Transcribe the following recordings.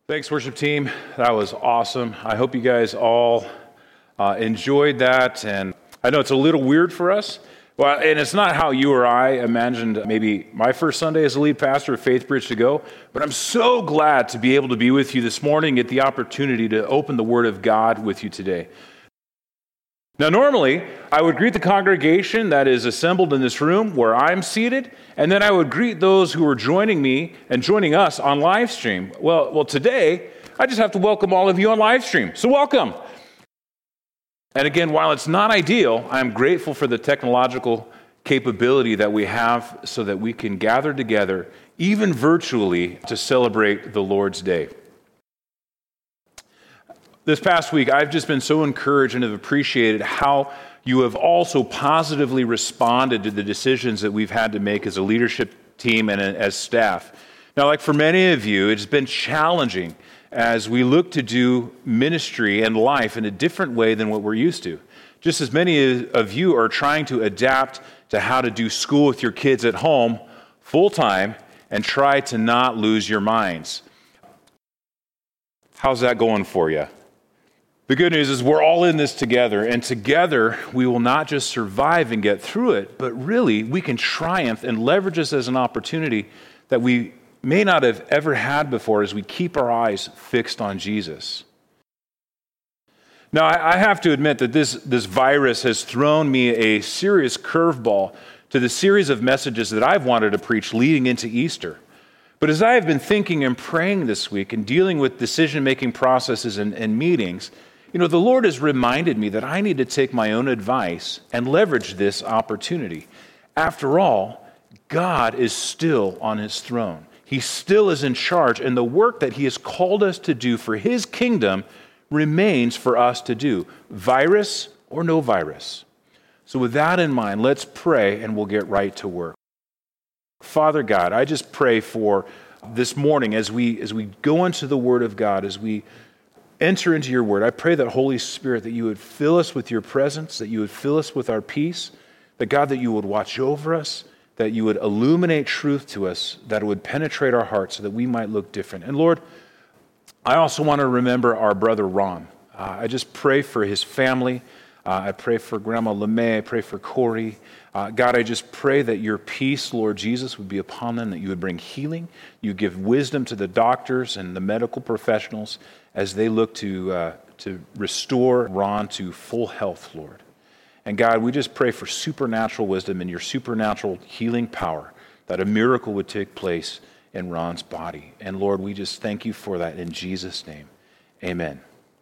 Thanks, worship team. That was awesome. I hope you guys all enjoyed that. And I know it's a little weird for us. Well, and it's not how you or I imagined maybe my first Sunday as a lead pastor of Faith Bridge to go. But I'm so glad to be able to be with you this morning, get the opportunity to open the Word of God with you today. Now, normally, I would greet the congregation that is assembled in this room where I'm seated, and then I would greet those who are joining me and joining us on live stream. Well, today, I just have to welcome all of you on live stream. So welcome. And again, while it's not ideal, I'm grateful for the technological capability that we have so that we can gather together, even virtually, to celebrate the Lord's Day. This past week, I've just been so encouraged and have appreciated how you have also positively responded to the decisions that we've had to make as a leadership team and as staff. Now, like for many of you, it's been challenging as we look to do ministry and life in a different way than what we're used to. Just as many of you are trying to adapt to how to do school with your kids at home full-time and try to not lose your minds. How's that going for you? The good news is we're all in this together, and together we will not just survive and get through it, but really we can triumph and leverage this as an opportunity that we may not have ever had before as we keep our eyes fixed on Jesus. Now, I have to admit that this virus has thrown me a serious curveball to the series of messages that I've wanted to preach leading into Easter. But as I have been thinking and praying this week and dealing with decision-making processes and meetings, the Lord has reminded me that I need to take my own advice and leverage this opportunity. After all, God is still on his throne. He still is in charge, and the work that he has called us to do for his kingdom remains for us to do, virus or no virus. So with that in mind, let's pray and we'll get right to work. Father God, I just pray for this morning as we go into the Word of God, as we enter into your Word, I pray that Holy Spirit, that you would fill us with your presence, that you would fill us with our peace, that God, that you would watch over us, that you would illuminate truth to us, that it would penetrate our hearts so that we might look different. And Lord, I also want to remember our brother Ron. I just pray for his family. I pray for Grandma LeMay. I pray for Corey. God, I just pray that your peace, Lord Jesus, would be upon them, that you would bring healing. You give wisdom to the doctors and the medical professionals as they look to restore Ron to full health, Lord. And God, we just pray for supernatural wisdom and your supernatural healing power, that a miracle would take place in Ron's body. And Lord, we just thank you for that in Jesus' name. Amen.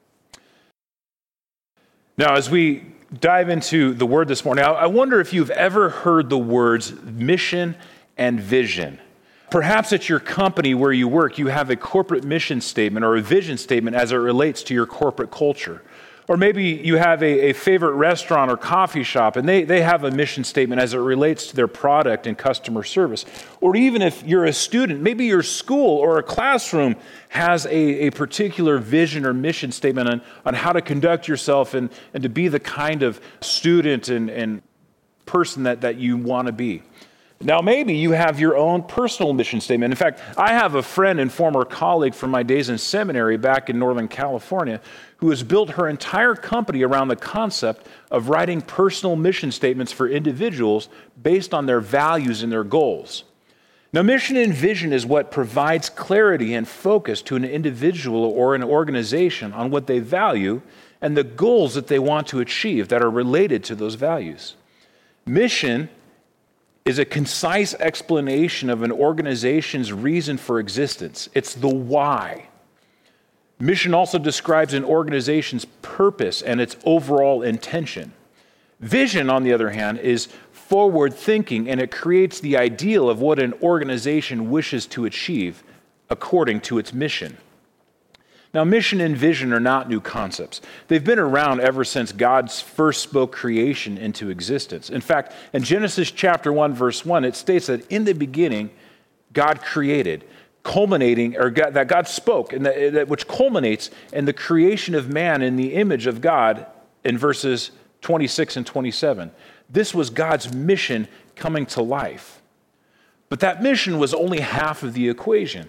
Now, as we dive into the Word this morning, I wonder if you've ever heard the words mission and vision. Perhaps at your company where you work, you have a corporate mission statement or a vision statement as it relates to your corporate culture. Or maybe you have a favorite restaurant or coffee shop, and they have a mission statement as it relates to their product and customer service. Or even if you're a student, maybe your school or a classroom has a particular vision or mission statement on how to conduct yourself and to be the kind of student and person that you want to be. Now, maybe you have your own personal mission statement. In fact, I have a friend and former colleague from my days in seminary back in Northern California who has built her entire company around the concept of writing personal mission statements for individuals based on their values and their goals. Now, mission and vision is what provides clarity and focus to an individual or an organization on what they value and the goals that they want to achieve that are related to those values. Mission is a concise explanation of an organization's reason for existence. It's the why. Mission also describes an organization's purpose and its overall intention. Vision, on the other hand, is forward thinking, and it creates the ideal of what an organization wishes to achieve according to its mission. Now, mission and vision are not new concepts. They've been around ever since God first spoke creation into existence. In fact, in Genesis chapter 1, verse 1, it states that in the beginning, God created, that God spoke, and that which culminates in the creation of man in the image of God in verses 26 and 27. This was God's mission coming to life. But that mission was only half of the equation.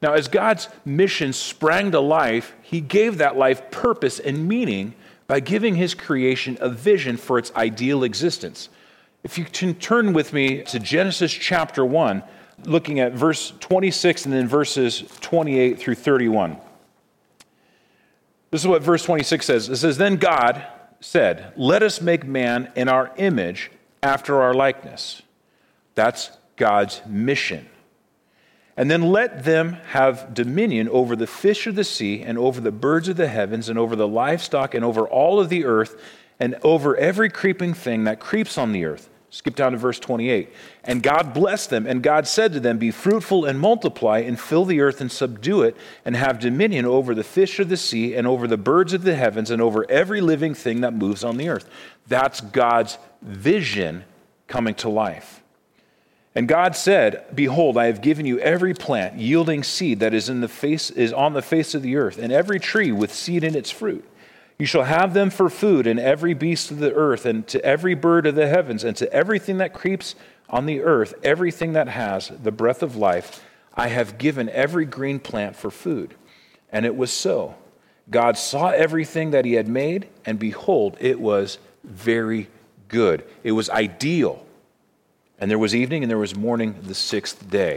Now, as God's mission sprang to life, he gave that life purpose and meaning by giving his creation a vision for its ideal existence. If you can turn with me to Genesis chapter 1, looking at verse 26 and then verses 28 through 31. This is what verse 26 says. It says, "Then God said, 'Let us make man in our image after our likeness.'" That's God's mission. "And then let them have dominion over the fish of the sea and over the birds of the heavens and over the livestock and over all of the earth and over every creeping thing that creeps on the earth." Skip down to verse 28. "And God blessed them, and God said to them, 'Be fruitful and multiply and fill the earth and subdue it and have dominion over the fish of the sea and over the birds of the heavens and over every living thing that moves on the earth.'" That's God's vision coming to life. "And God said, 'Behold, I have given you every plant yielding seed that is on the face of the earth, and every tree with seed in its fruit. You shall have them for food, and every beast of the earth, and to every bird of the heavens, and to everything that creeps on the earth, everything that has the breath of life, I have given every green plant for food.' And it was so. God saw everything that he had made, and behold, it was very good." It was ideal. "And there was evening and there was morning the sixth day."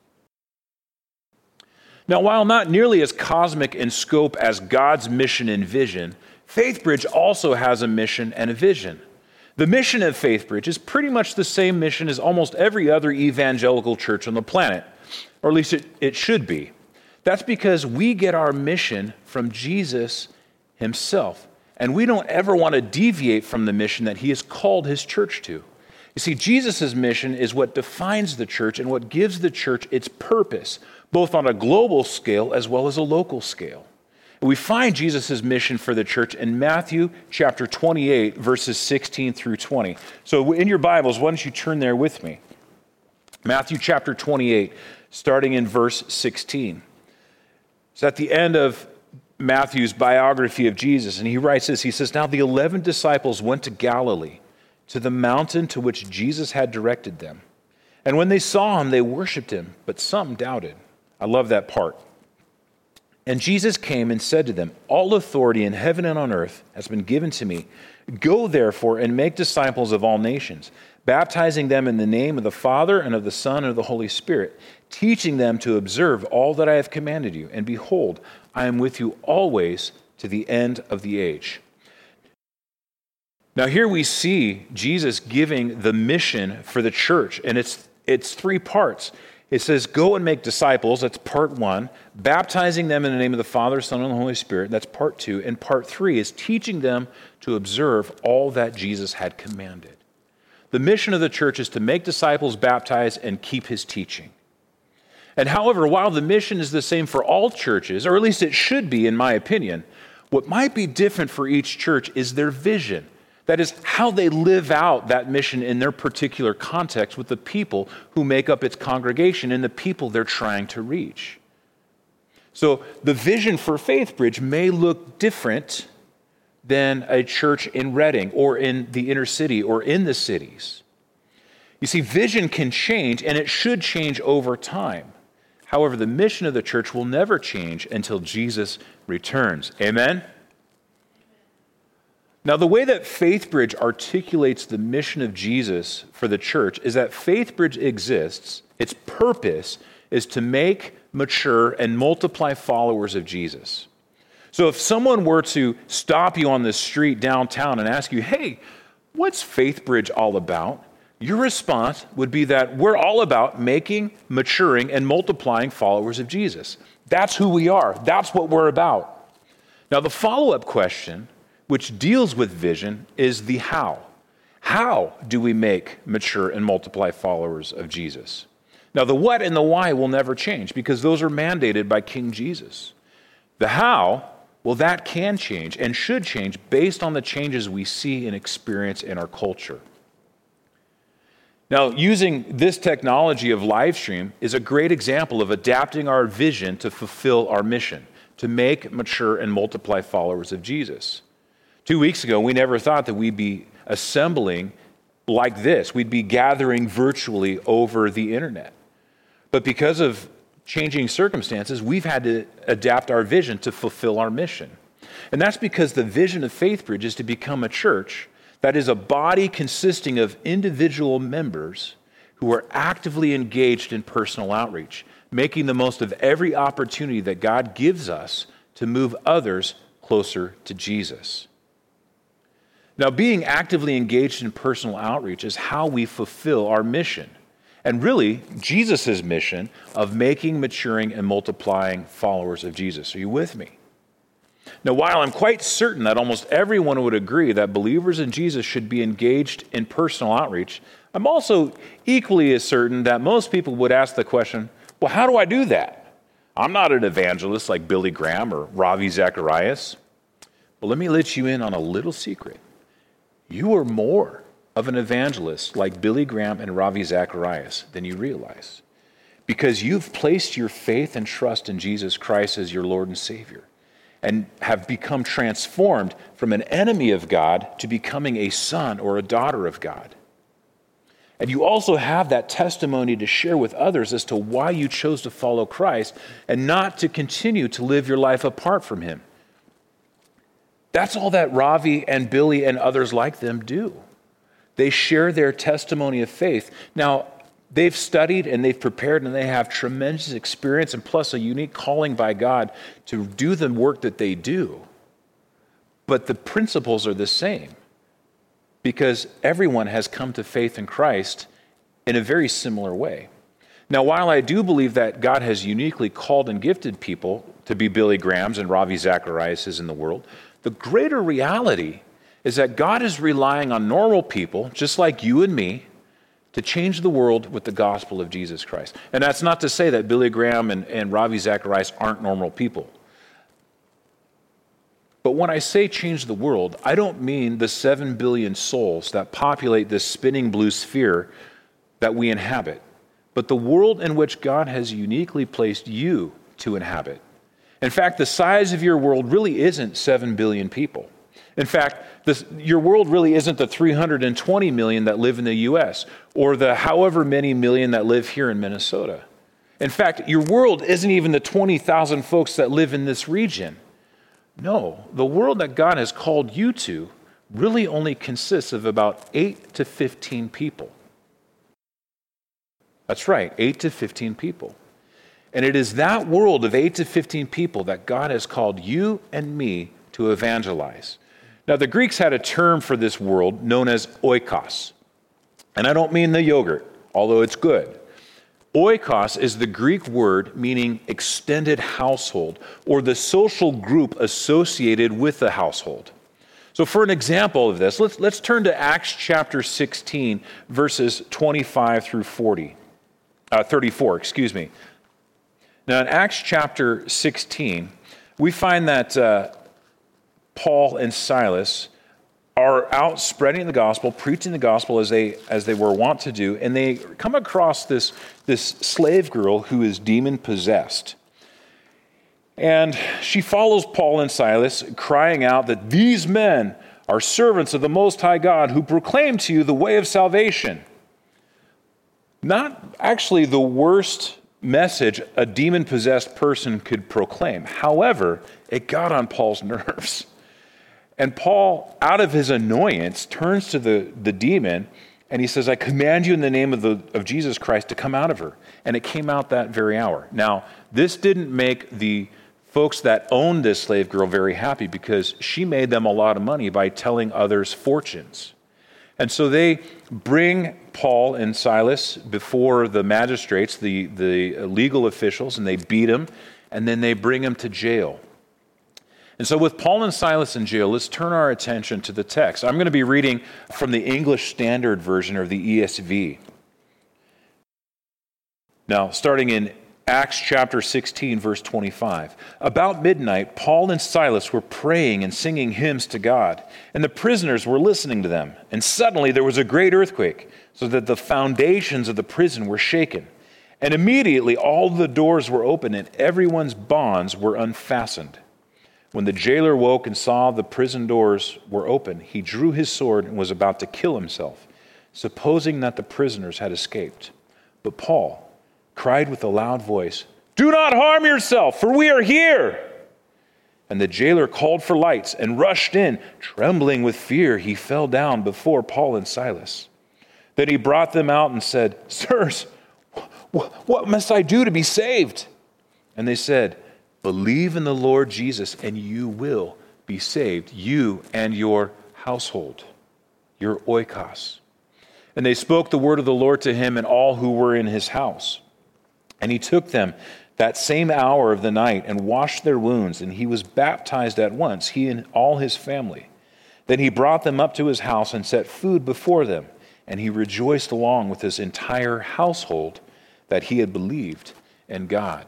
Now, while not nearly as cosmic in scope as God's mission and vision, FaithBridge also has a mission and a vision. The mission of FaithBridge is pretty much the same mission as almost every other evangelical church on the planet, or at least it should be. That's because we get our mission from Jesus himself, and we don't ever want to deviate from the mission that he has called his church to. You see, Jesus' mission is what defines the church and what gives the church its purpose, both on a global scale as well as a local scale. We find Jesus' mission for the church in Matthew chapter 28, verses 16 through 20. So in your Bibles, why don't you turn there with me? Matthew chapter 28, starting in verse 16. It's at the end of Matthew's biography of Jesus, and he writes this. He says, "Now the 11 disciples went to Galilee, to the mountain to which Jesus had directed them. And when they saw him, they worshiped him, but some doubted." I love that part. "And Jesus came and said to them, 'All authority in heaven and on earth has been given to me. Go therefore and make disciples of all nations, baptizing them in the name of the Father and of the Son and of the Holy Spirit, teaching them to observe all that I have commanded you. And behold, I am with you always to the end of the age.'" Now here we see Jesus giving the mission for the church, and it's three parts. It says, go and make disciples, that's part one. Baptizing them in the name of the Father, Son, and the Holy Spirit, that's part two. And part three is teaching them to observe all that Jesus had commanded. The mission of the church is to make disciples, baptize, and keep his teaching. And however, while the mission is the same for all churches, or at least it should be in my opinion, what might be different for each church is their vision. That is, how they live out that mission in their particular context with the people who make up its congregation and the people they're trying to reach. So the vision for FaithBridge may look different than a church in Redding or in the inner city or in the cities. You see, vision can change, and it should change over time. However, the mission of the church will never change until Jesus returns. Amen? Now, the way that FaithBridge articulates the mission of Jesus for the church is that FaithBridge exists, its purpose is to make, mature, and multiply followers of Jesus. So if someone were to stop you on the street downtown and ask you, "Hey, what's FaithBridge all about?" your response would be that we're all about making, maturing, and multiplying followers of Jesus. That's who we are. That's what we're about. Now, the follow-up question, which deals with vision, is the how. How do we make, mature, and multiply followers of Jesus? Now, the what and the why will never change because those are mandated by King Jesus. The how, well, that can change and should change based on the changes we see and experience in our culture. Now, using this technology of live stream is a great example of adapting our vision to fulfill our mission, to make, mature, and multiply followers of Jesus. 2 weeks ago, we never thought that we'd be assembling like this. We'd be gathering virtually over the internet. But because of changing circumstances, we've had to adapt our vision to fulfill our mission. And that's because the vision of FaithBridge is to become a church that is a body consisting of individual members who are actively engaged in personal outreach, making the most of every opportunity that God gives us to move others closer to Jesus. Now, being actively engaged in personal outreach is how we fulfill our mission. And really, Jesus' mission of making, maturing, and multiplying followers of Jesus. Are you with me? Now, while I'm quite certain that almost everyone would agree that believers in Jesus should be engaged in personal outreach, I'm also equally as certain that most people would ask the question, well, how do I do that? I'm not an evangelist like Billy Graham or Ravi Zacharias. But let me let you in on a little secret. You are more of an evangelist like Billy Graham and Ravi Zacharias than you realize, because you've placed your faith and trust in Jesus Christ as your Lord and Savior and have become transformed from an enemy of God to becoming a son or a daughter of God. And you also have that testimony to share with others as to why you chose to follow Christ and not to continue to live your life apart from him. That's all that Ravi and Billy and others like them do. They share their testimony of faith. Now, they've studied and they've prepared and they have tremendous experience and plus a unique calling by God to do the work that they do. But the principles are the same because everyone has come to faith in Christ in a very similar way. Now, while I do believe that God has uniquely called and gifted people to be Billy Grahams and Ravi Zacharias in the world, the greater reality is that God is relying on normal people, just like you and me, to change the world with the gospel of Jesus Christ. And that's not to say that Billy Graham and Ravi Zacharias aren't normal people. But when I say change the world, I don't mean the 7 billion souls that populate this spinning blue sphere that we inhabit, but the world in which God has uniquely placed you to inhabit. In fact, the size of your world really isn't 7 billion people. In fact, your world really isn't the 320 million that live in the U.S. or the however many million that live here in Minnesota. In fact, your world isn't even the 20,000 folks that live in this region. No, the world that God has called you to really only consists of about 8 to 15 people. That's right, 8 to 15 people. And it is that world of 8 to 15 people that God has called you and me to evangelize. Now, the Greeks had a term for this world known as oikos. And I don't mean the yogurt, although it's good. Oikos is the Greek word meaning extended household or the social group associated with the household. So for an example of this, let's turn to Acts chapter 16, verses 25 through 34. Now, in Acts chapter 16, we find that Paul and Silas are out spreading the gospel, preaching the gospel as they were wont to do, and they come across this slave girl who is demon-possessed. And she follows Paul and Silas, crying out that these men are servants of the Most High God who proclaim to you the way of salvation. Not actually the worst message a demon-possessed person could proclaim. However, it got on Paul's nerves. And Paul, out of his annoyance, turns to the demon and he says, I command you in the name of Jesus Christ to come out of her. And it came out that very hour. Now, this didn't make the folks that owned this slave girl very happy because she made them a lot of money by telling others fortunes. And so they bring Paul and Silas before the magistrates, the legal officials, and they beat them, and then they bring them to jail. And so with Paul and Silas in jail, let's turn our attention to the text. I'm going to be reading from the English Standard Version or the ESV. Now, starting in Acts chapter 16, verse 25. About midnight, Paul and Silas were praying and singing hymns to God, and the prisoners were listening to them. And suddenly there was a great earthquake, so that the foundations of the prison were shaken. And immediately all the doors were opened, and everyone's bonds were unfastened. When the jailer woke and saw the prison doors were open, he drew his sword and was about to kill himself, supposing that the prisoners had escaped. But Paul cried with a loud voice, "Do not harm yourself, for we are here." And the jailer called for lights and rushed in. Trembling with fear, he fell down before Paul and Silas. Then he brought them out and said, "Sirs, what must I do to be saved?" And they said, "Believe in the Lord Jesus, and you will be saved, you and your household," your oikos. And they spoke the word of the Lord to him and all who were in his house. And he took them that same hour of the night and washed their wounds, and he was baptized at once, he and all his family. Then he brought them up to his house and set food before them, and he rejoiced along with his entire household that he had believed in God.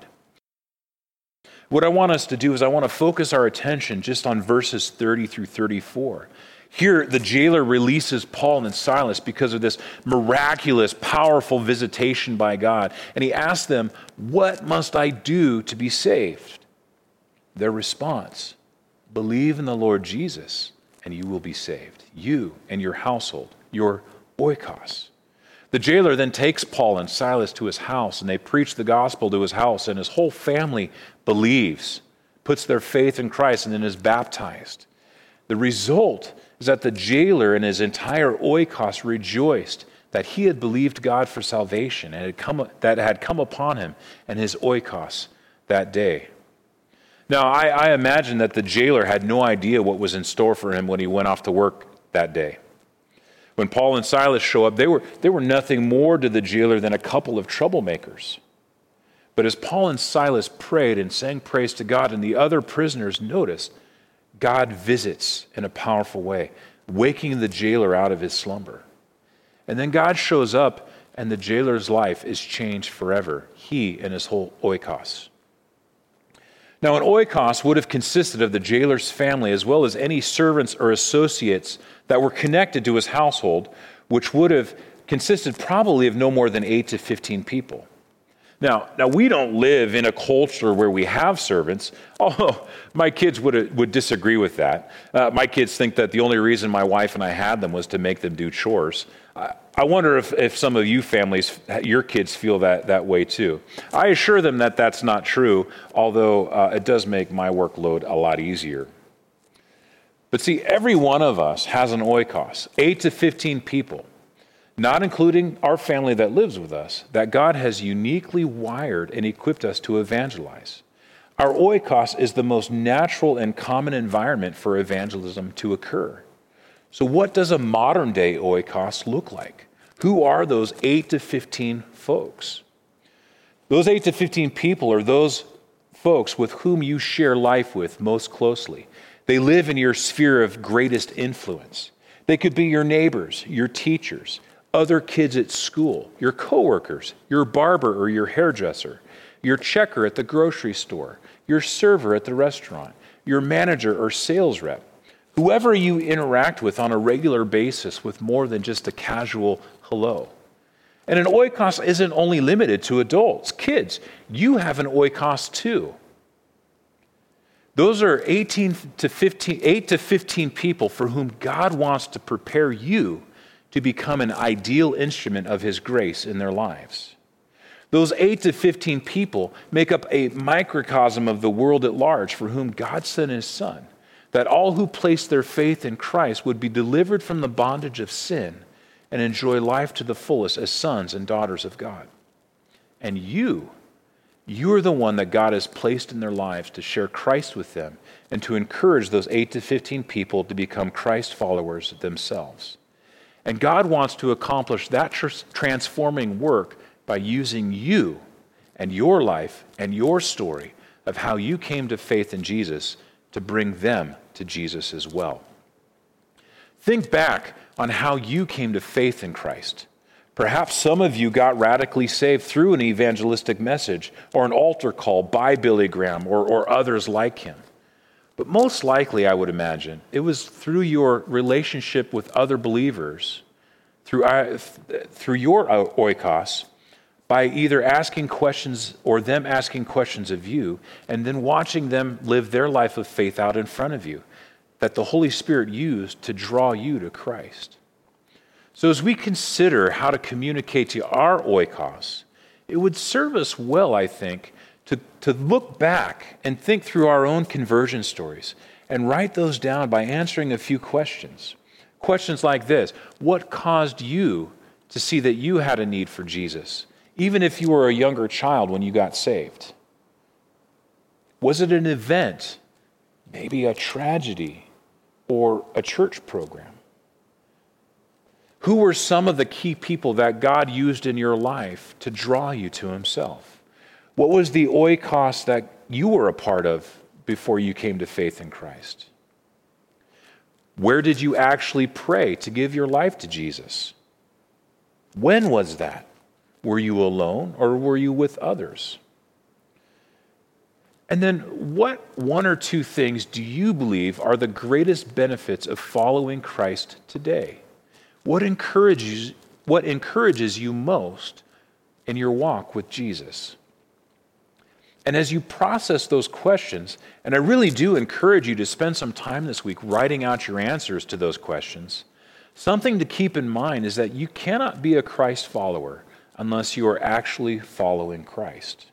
What I want us to do is I want to focus our attention just on verses 30 through 34. Here, the jailer releases Paul and Silas because of this miraculous, powerful visitation by God. And he asks them, "What must I do to be saved?" Their response, "Believe in the Lord Jesus, and you will be saved, you and your household, your oikos." The jailer then takes Paul and Silas to his house, and they preach the gospel to his house, and his whole family believes, puts their faith in Christ, and then is baptized. The result is that the jailer and his entire oikos rejoiced that he had believed God for salvation and that had come upon him and his oikos that day. Now, I imagine that the jailer had no idea what was in store for him when he went off to work that day. When Paul and Silas show up, they were nothing more to the jailer than a couple of troublemakers. But as Paul and Silas prayed and sang praise to God, and the other prisoners noticed, God visits in a powerful way, waking the jailer out of his slumber. And then God shows up, and the jailer's life is changed forever, he and his whole oikos. Now, an oikos would have consisted of the jailer's family as well as any servants or associates that were connected to his household, which would have consisted probably of no more than 8 to 15 people. Now we don't live in a culture where we have servants, although my kids would disagree with that. My kids think that the only reason my wife and I had them was to make them do chores. I wonder if some of you families, your kids feel that way too. I assure them that that's not true, although it does make my workload a lot easier. But see, every one of us has an oikos, 8 to 15 people, not including our family that lives with us, that God has uniquely wired and equipped us to evangelize. Our oikos is the most natural and common environment for evangelism to occur. So what does a modern day oikos look like? Who are those 8 to 15 folks? Those 8 to 15 people are those folks with whom you share life with most closely. They live in your sphere of greatest influence. They could be your neighbors, your teachers, other kids at school, your coworkers, your barber or your hairdresser, your checker at the grocery store, your server at the restaurant, your manager or sales rep, whoever you interact with on a regular basis with more than just a casual hello. And an oikos isn't only limited to adults. Kids, you have an oikos too. Those are 8 to 15 people for whom God wants to prepare you to become an ideal instrument of his grace in their lives. Those 8 to 15 people make up a microcosm of the world at large for whom God sent his Son, that all who place their faith in Christ would be delivered from the bondage of sin and enjoy life to the fullest as sons and daughters of God. And you're the one that God has placed in their lives to share Christ with them and to encourage those 8 to 15 people to become Christ followers themselves. And God wants to accomplish that transforming work by using you and your life and your story of how you came to faith in Jesus to bring them to Jesus as well. Think back on how you came to faith in Christ. Perhaps some of you got radically saved through an evangelistic message or an altar call by Billy Graham or others like him. But most likely, I would imagine, it was through your relationship with other believers, through your oikos, by either asking questions or them asking questions of you, and then watching them live their life of faith out in front of you, that the Holy Spirit used to draw you to Christ. So as we consider how to communicate to our oikos, it would serve us well, I think, to look back and think through our own conversion stories and write those down by answering a few questions. Questions like this: what caused you to see that you had a need for Jesus, even if you were a younger child when you got saved? Was it an event, maybe a tragedy, or a church program? Who were some of the key people that God used in your life to draw you to himself? What was the oikos that you were a part of before you came to faith in Christ? Where did you actually pray to give your life to Jesus? When was that? Were you alone or were you with others? And then what one or two things do you believe are the greatest benefits of following Christ today? What encourages you most in your walk with Jesus? And as you process those questions, and I really do encourage you to spend some time this week writing out your answers to those questions, something to keep in mind is that you cannot be a Christ follower unless you are actually following Christ.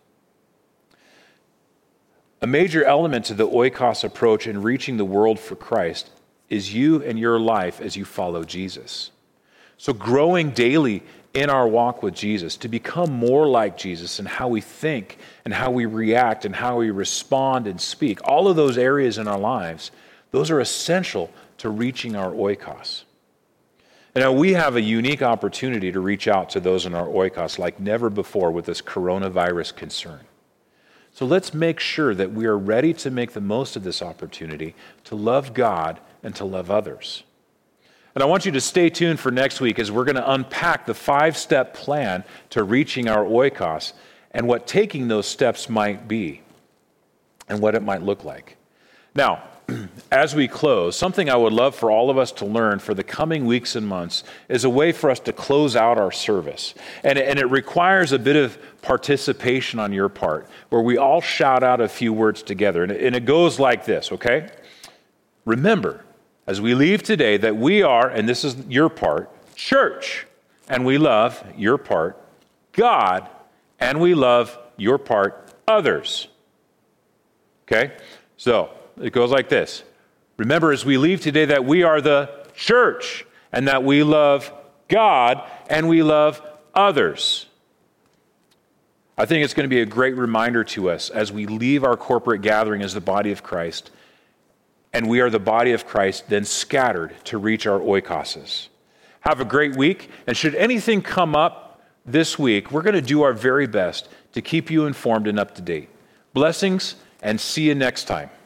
A major element to the oikos approach in reaching the world for Christ is you and your life as you follow Jesus. So growing daily in our walk with Jesus, to become more like Jesus in how we think and how we react and how we respond and speak, all of those areas in our lives, those are essential to reaching our oikos. And now we have a unique opportunity to reach out to those in our oikos like never before with this coronavirus concern. So let's make sure that we are ready to make the most of this opportunity to love God and to love others. And I want you to stay tuned for next week as we're going to unpack the 5-step plan to reaching our oikos and what taking those steps might be and what it might look like. Now, as we close, something I would love for all of us to learn for the coming weeks and months is a way for us to close out our service. And it requires a bit of participation on your part, where we all shout out a few words together. And it goes like this, okay? Remember, as we leave today, that we are, and this is your part, church, and we love your part, God, and we love your part, others. Okay? So, it goes like this. Remember, as we leave today, that we are the church, and that we love God, and we love others. I think it's going to be a great reminder to us as we leave our corporate gathering as the body of Christ, and we are the body of Christ, then scattered to reach our oikoses. Have a great week, and should anything come up this week, we're going to do our very best to keep you informed and up to date. Blessings, and see you next time.